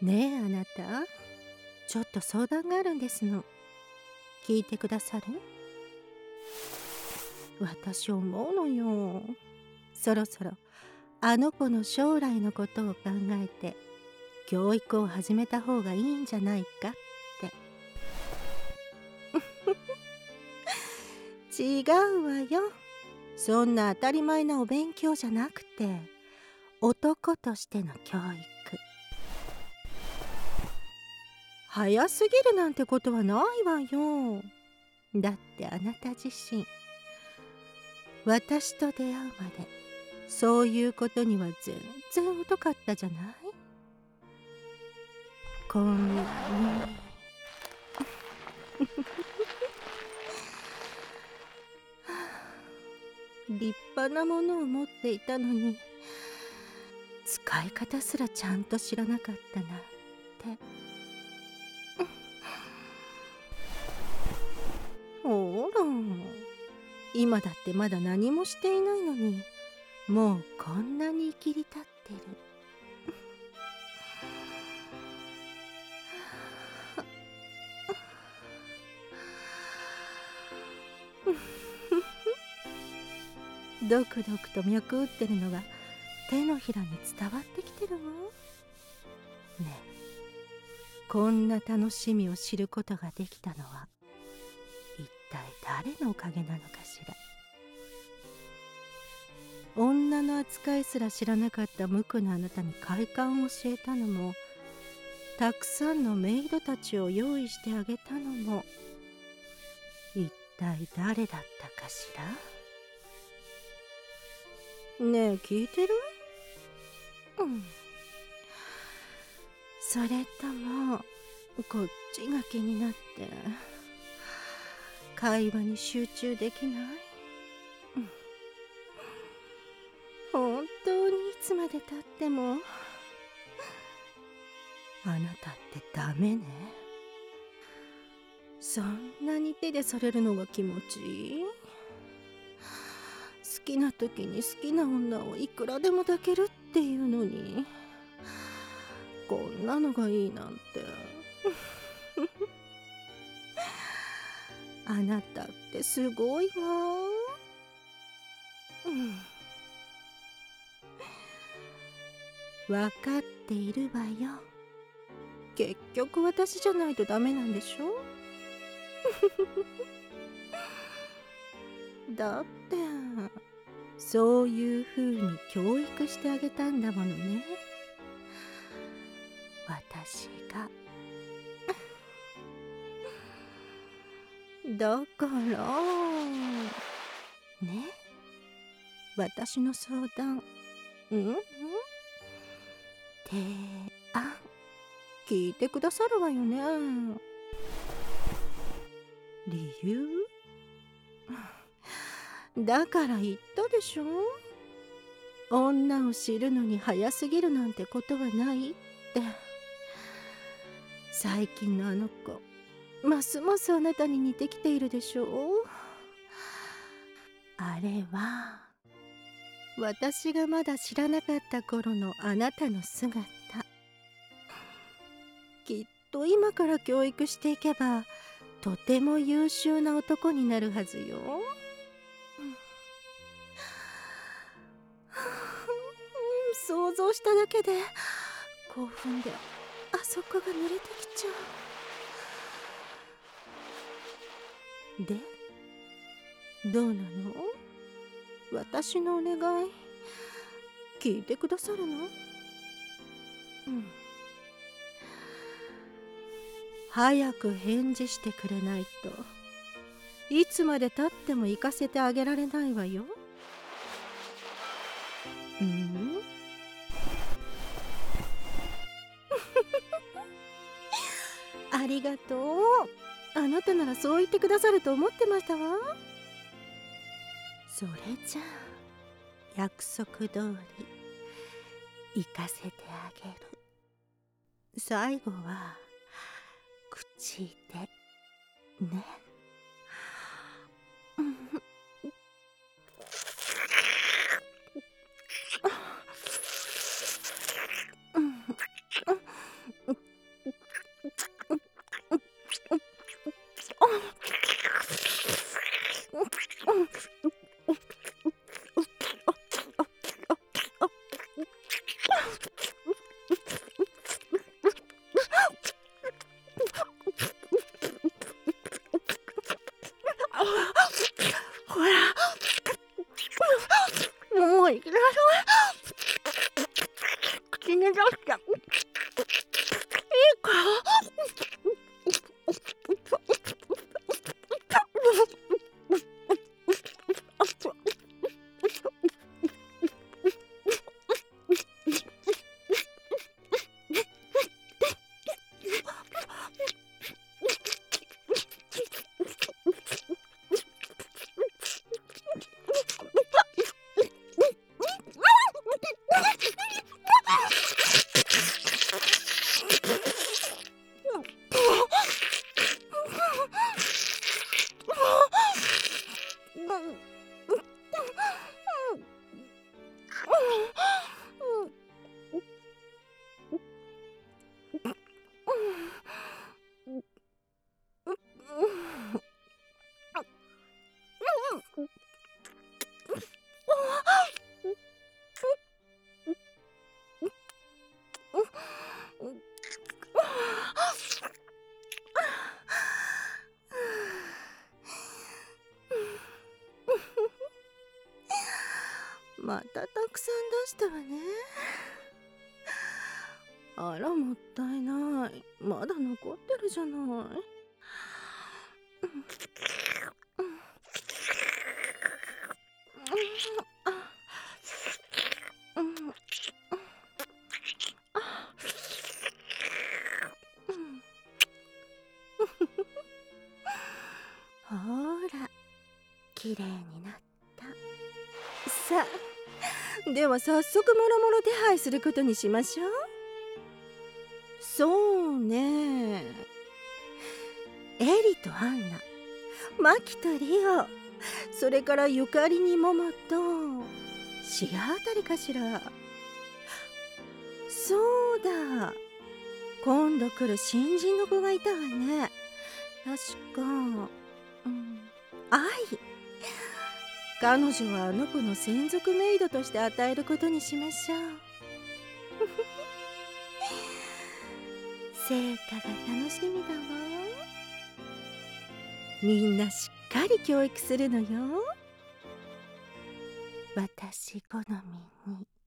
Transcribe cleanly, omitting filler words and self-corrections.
ねえあなた、ちょっと相談があるんですの。聞いてくださる？私思うのよ。そろそろあの子の将来のことを考えて教育を始めた方がいいんじゃないかって。違うわよ。そんな当たり前なお勉強じゃなくて、男としての教育。早すぎるなんてことはないわよ。だってあなた自身、私と出会うまでそういうことには全然疎かったじゃない。こんなに立派なものを持っていたのに、使い方すらちゃんと知らなかったなって。ほら、今だってまだ何もしていないのに、もうこんなに生きり立ってる。ドクドクと脈打ってるのが手のひらに伝わってきてるわ。ねえ、こんな楽しみを知ることができたのは一体誰のおかげなのかしら。女の扱いすら知らなかった無垢なあなたに快感を教えたのも、たくさんのメイドたちを用意してあげたのも、一体誰だったかしら。ねえ、聞いてる？それともこっちが気になって会話に集中できない？本当にいつまでたってもあなたってダメね。そんなに手でされるのが気持ちいい？好きな時に好きな女をいくらでも抱けるっていうのに、こんなのがいいなんて。あなたってすごいわ。分かっているわよ。結局私じゃないとダメなんでしょ？だってそういう風に教育してあげたんだものね、私が。だからね、私の相談、提案聞いてくださるわよね。理由？だから言ったでしょ。女を知るのに早すぎるなんてことはないって。最近のあの子、ますますあなたに似てきているでしょう。あれは私がまだ知らなかった頃のあなたの姿。きっと今から教育していけばとても優秀な男になるはずよ。想像しただけで興奮であそこが濡れてきちゃう。で、どうなの？私のお願い聞いてくださるの？早く返事してくれないといつまでたっても行かせてあげられないわよ。ありがとう。あなたならそう言ってくださると思ってましたわ。それじゃあ約束通り行かせてあげる。最後は口でね。 いきなさい。口に出して。いいか。またたくさん出したわね。あら、もったいない。まだ残ってるじゃない。ほら、きれいになった。さあ、では早速もろもろ手配することにしましょう。そうね、エリとアンナ、マキとリオ、それからゆかりにモモとシアあたりかしら。そうだ、今度来る新人の子がいたわね。確か、愛。彼女はあの子の専属メイドとして与えることにしましょう。成果が楽しみだわ。みんなしっかり教育するのよ。私好みに。